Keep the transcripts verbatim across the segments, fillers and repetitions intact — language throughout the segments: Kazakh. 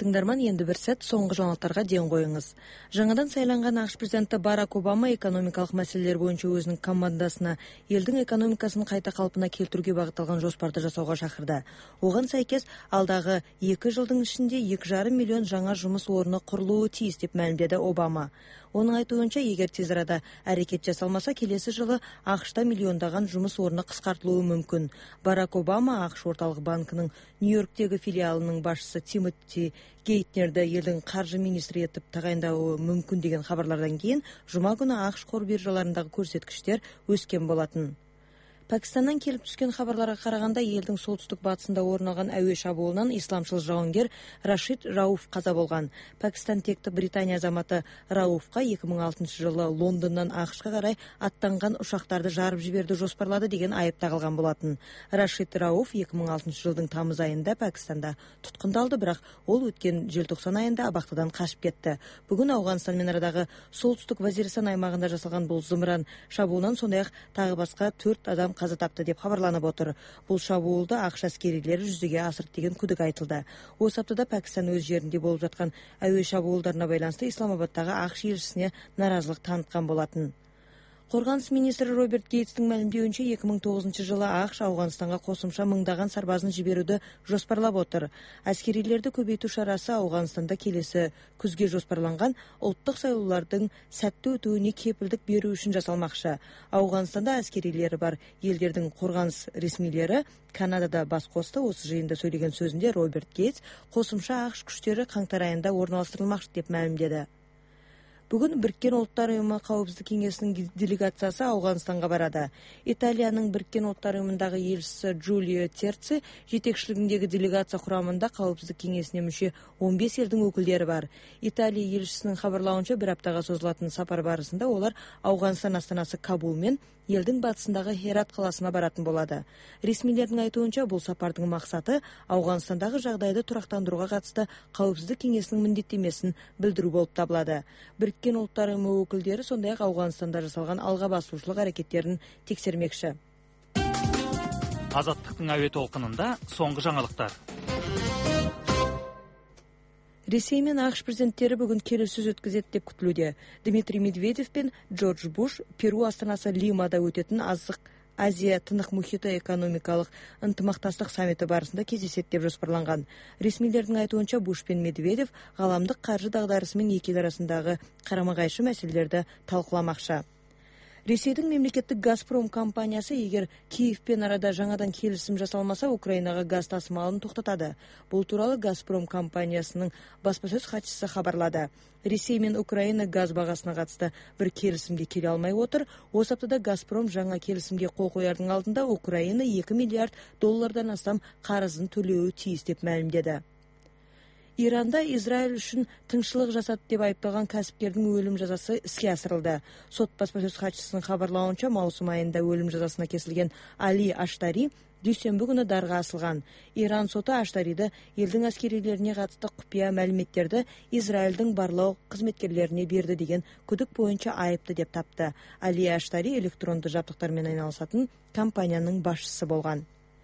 тыңдарман, енді бір сәт соңғы жаңалықтарға ден қойыңыз. Жаңадан сайланған ақш президенті Барак Обама экономикалық мәселелер бойынша өзінің командасына елдің экономикасын қайта қалпына келтіруге бағытталған жоспарды жасауға шақырды. Оған сәйкес, алдағы екі жылдың ішінде екі жарым миллион жаңа жұмыс орны құрылуы тиіс деп мәлімдеді Обама. Оның айтуынша, егер тез арада әрекет жасалмаса, келесі жылы ақшта миллиондаған жұмыс орны қысқартылуы мүмкін. Барак Обама ақш орталық банкінің Нью-Йорктегі филиалының басшысы Тимоти Гейтнерді елдің қаржы министрі етіп тағайындауы мүмкін деген хабарлардан кейін, жұма күні ақш қор биржаларындағы көрсеткіштер өскен болатын. Пәкістаннан келіп түскен хабарларға қарағанда, елдің солтүстік батысында орын алған әуе шабуылынан исламшыл жауынгер Рашид Рауф қаза болған. Пәкістан текті Британия азаматы Рауфқа екі мың алтыншы жылы Лондоннан ақшқа қарай аттанған ұшақтарды жарып жіберді жоспарлады деген айып тағылған болатын. Рашид Рауф екі мың алтыншы жылдың тамыз айында Пәкістанда тұтқындалды, бірақ ол өткен желтоқсан айында абақтыдан қашып кетті. Бүгін Ауғанстанмен арадағы солтүстік Вазиристан аймағында жасалған бұл зымыран шабуылынан сондай-ақ тағы басқа төрт адам қаза тапты деп хабарланып отыр. Бұл шабуылды ақш әскерилері жүзеге асырды деген күдік айтылды. Осы аптада Пәкістан өз жерінде болып жатқан әуе шабуылдарына байланысты Исламабадтағы ақш елшісіне наразылық танытқан болатын. Қорғаныс министрі Роберт Гейтстің мәлімдеуінше, екі мың тоғызыншы жылы ақш Ауғанстанға қосымша мыңдаған сарбазын жіберуді жоспарлап отыр. Әскерилерді көбейту шарасы Ауғанстанда келесі күзге жоспарланған ұлттық сайлаулардың сәтті өтуіне кепілдік беру үшін жасалмақшы. Ауғанстанда әскерилері бар елдердің қорғаныс ресмилері Канадада бас қосты. Осы жиында сөйлеген сөзінде Роберт Гейтс қосымша ақш күштері қаңтар айында орналастырылмақшы деп мәлімдеді. Бүгін Біріккен ұлттар ұйымы қауіпсіздік кеңесінің делегациясы Ауғанстанға барады. Италияның Біріккен ұлттар ұйымындағы елшісі Джулио Терци жетекшілігіндегі делегация құрамында қауіпсіздік кеңесіне мүше он бес елдің өкілдері бар. Италия елшісінің хабарлауынша, бір аптаға созылатын сапар барысында олар Ауғанстан астанасы Кабул мен елдің батысындағы Херат қаласына баратын болады. Ресмилердің айтуынша, бұл сапардың мақсаты Ауғанстандағы жағдайды тұрақтандыруға қатысты қауіпсіздік кеңесінің міндеттемесін білдіру болып табылады. Біріккен ұлттар ұйымы өкілдері сондай-ақ Ауғанстанда жасалған алға басушылық әрекеттерін тексермекші. Азаттықтың әуе толқынында соңғы жаңалықтар. Ресей мен ақш президенттері бүгін келіссөз өткізеді деп күтілуде. Дмитрий Медведев пен Джордж Буш Перу астанасы Лимада өтетін азық Азия тынық мұхиты экономикалық ынтымақтастық саммиті барысында кездеседі деп жоспарланған. Ресмилердің айтуынша, Буш пен Медведев ғаламдық қаржы дағдарысы мен екі ел арасындағы қарама-қайшы мәселелерді талқыламақшы. Ресейдің мемлекеттік Газпром компаниясы егер Киевпен арада жаңадан келісім жасалмаса, Украинаға газ тасымалын тоқтатады. Бұл туралы Газпром компаниясының баспасөз хатшысы хабарлады. Ресей мен Украина газ бағасына қатысты бір келісімге келе алмай отыр. Осы аптада Газпром жаңа келісімге қол қоярдың алдында Украина екі миллиард доллардан астам қарызын төлеуі тиіс деп мәлімдеді. Иранда Израиль үшін тыңшылық жасады деп айыпталған кәсіпкердің өлім жазасы іске асырылды. Сот баспасөз хатшысының хабарлауынша, маусым айында өлім жазасына кесілген Али Аштари дүйсенбі күні дарға асылған. Иран соты Аштариді елдің әскерилеріне қатысты құпия мәліметтерді Израильдің барлау қызметкерлеріне берді деген күдік бойынша айыпты деп тапты. Али Аштари электронды жабдықтармен айналысатын компанияның басшысы болған.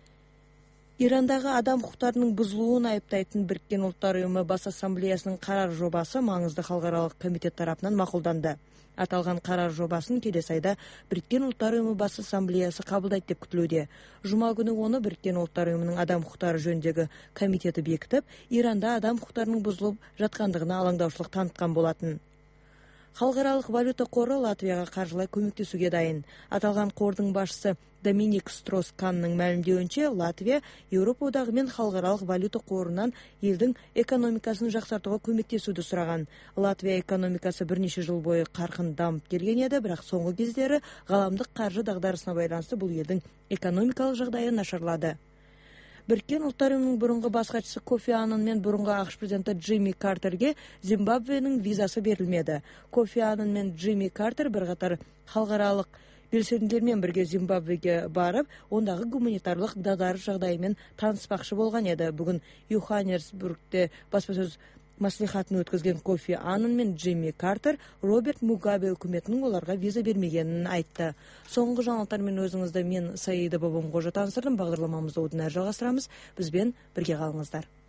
Ирандағы адам құқықтарының бұзылуын айыптайтын Біріккен ұлттар ұйымы бас ассамблеясының қарар жобасы маңызды халықаралық комитет тарапынан мақұлданды. Аталған қарар жобасын келесі айда Біріккен ұлттар ұйымы бас ассамблеясы қабылдайды деп күтілуде. Жұма күні оны Біріккен ұлттар ұйымының адам құқықтары жөніндегі комитеті бекітіп, Иранда адам құқықтарының бұзылып жатқандығына алаңдаушылық танытқан болатын. Халықаралық валюта қоры Латвияға қаржылай көмектесуге дайын. Аталған қордың басшысы Доминик Строс-Канның мәлімдеуінше, Латвия Еуропа одағы мен халықаралық валюта қорынан елдің экономикасын жақсартуға көмектесуді сұраған. Латвия экономикасы бірнеше жыл бойы қарқын дамып келген еді, бірақ соңғы кездері ғаламдық қаржы дағдарысына байланысты бұл елдің экономикалық жағдайы нашарлады. Біріккен ұлттар ұйымының бұрынғы бас хатшысы Кофи Аннан мен бұрынғы ақш президенті Джимми Картерге Зимбабвенің визасы берілмеді. Кофи Аннан мен Джимми Картер бірқатар халықаралық белсенділермен бірге Зимбабвеге барып, ондағы гуманитарлық дағдарыс жағдайымен таныспақшы болған еді. Бүгін Йоханнесбургте баспасөз маслихатын өткізген Кофи Аннан мен Джимми Картер Роберт Мугабе үкіметінің оларға виза бермегенін айтты. Соңғы жаңалықтармен өзіңізді мен Саида Бабамқожа таныстырдым. Бағдарламамызды одан әрі жалғастырамыз. Бізбен бірге қалыңыздар.